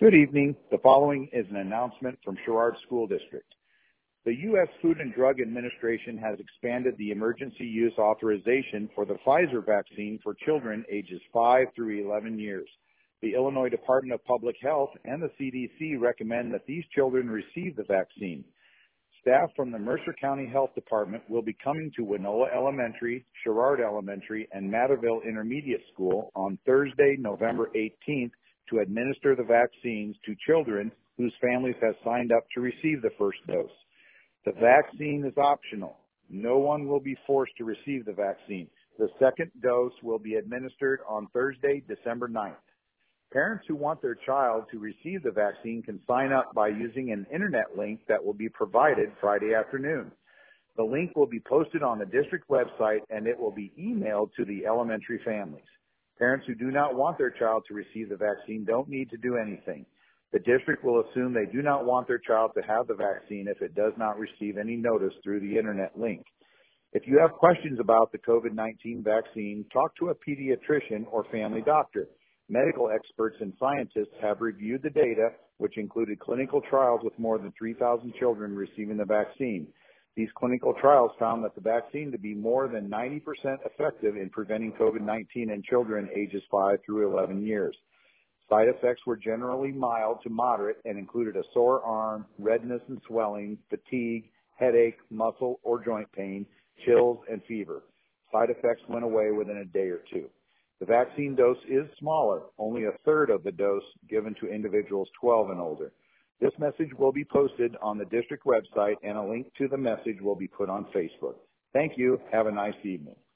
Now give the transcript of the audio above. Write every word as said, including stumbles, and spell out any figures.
Good evening. The following is an announcement from Sherrard School District. The U S Food and Drug Administration has expanded the emergency use authorization for the Pfizer vaccine for children ages five through eleven years. The Illinois Department of Public Health and the C D C recommend that these children receive the vaccine. Staff from the Mercer County Health Department will be coming to Winola Elementary, Sherrard Elementary, and Matterville Intermediate School on Thursday, November eighteenth, to administer the vaccines to children whose families have signed up to receive the first dose. The vaccine is optional. No one will be forced to receive the vaccine. The second dose will be administered on Thursday, December ninth. Parents who want their child to receive the vaccine can sign up by using an internet link that will be provided Friday afternoon. The link will be posted on the district website and it will be emailed to the elementary families. Parents who do not want their child to receive the vaccine don't need to do anything. The district will assume they do not want their child to have the vaccine if it does not receive any notice through the internet link. If you have questions about the COVID nineteen vaccine, talk to a pediatrician or family doctor. Medical experts and scientists have reviewed the data, which included clinical trials with more than three thousand children receiving the vaccine. These clinical trials found that the vaccine to be more than ninety percent effective in preventing COVID nineteen in children ages five through eleven years. Side effects were generally mild to moderate and included a sore arm, redness and swelling, fatigue, headache, muscle or joint pain, chills, and fever. Side effects went away within a day or two. The vaccine dose is smaller, only a third of the dose given to individuals twelve and older. This message will be posted on the district website and a link to the message will be put on Facebook. Thank you. Have a nice evening.